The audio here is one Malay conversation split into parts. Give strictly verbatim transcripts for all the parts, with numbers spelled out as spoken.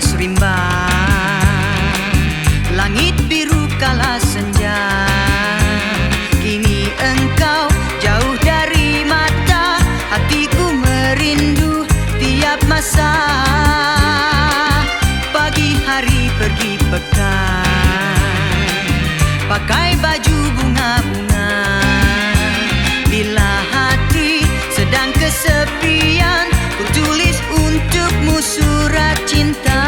unggas rimba, langit biru kala senja. Kini engkau jauh dari mata, hatiku merindu tiap masa. Pagi hari pergi pekan, pakai baju bunga-bunga. Bila hati sedang kesepian, ku tulis untukmu surat cinta.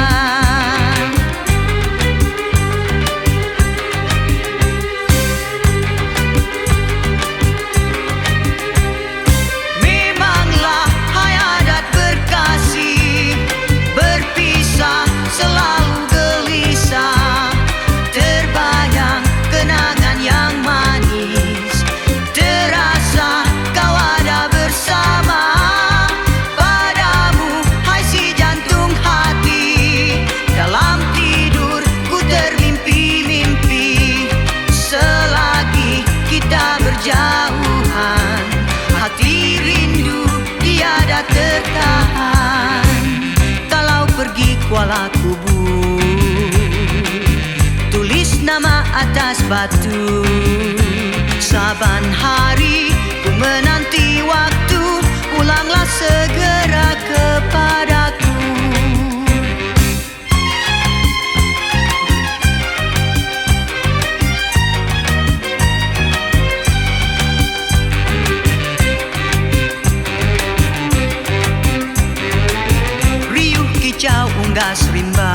Memanglah hai adat berkasih, berpisah selalu gelisah. Terbayang kenangan yang manis, terasa kau ada bersama. Padamu hai si jantung hati, dalam tidur ku termimpi-mimpi. Selagi kita berjauhan, hati rindu tiada tertahan. Kalau pergi kuala kubur, tulis nama atas batu. Saban hari ku menanti waktu, pulanglah segera kepadaku. Riuh kicau unggas rimba,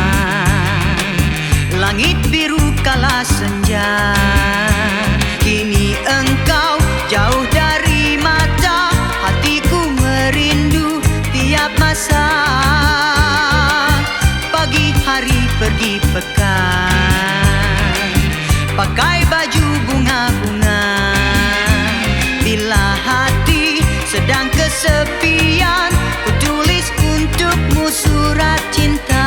langit biru kala senja. Kini engkau jauh dari mata, hatiku merindu tiap masa. Pagi hari pergi pekan, pakai baju bunga-bunga. Bila hati sedang kesepian, ku tulis untukmu surat cinta.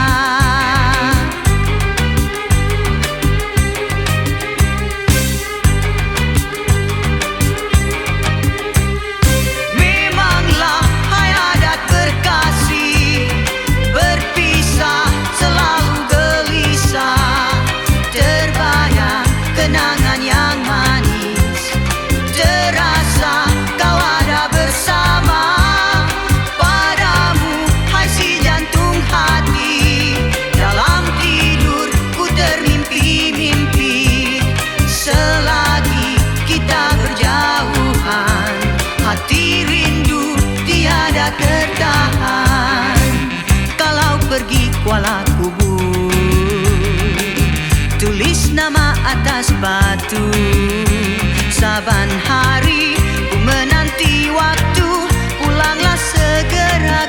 Memanglah hai adat berkasih, berpisah selalu gelisah. Terbayang kenangan yang manis, terasa kau ada bersama. Padamu hai si jantung hati, dalam tidur ku termimpi-mimpi. Selagi kita berjauhan, hati rindu tiada tertahan. Kalau pergi kuala kubur, tulis nama atas batu. Saban hari ku menanti waktu, pulanglah segera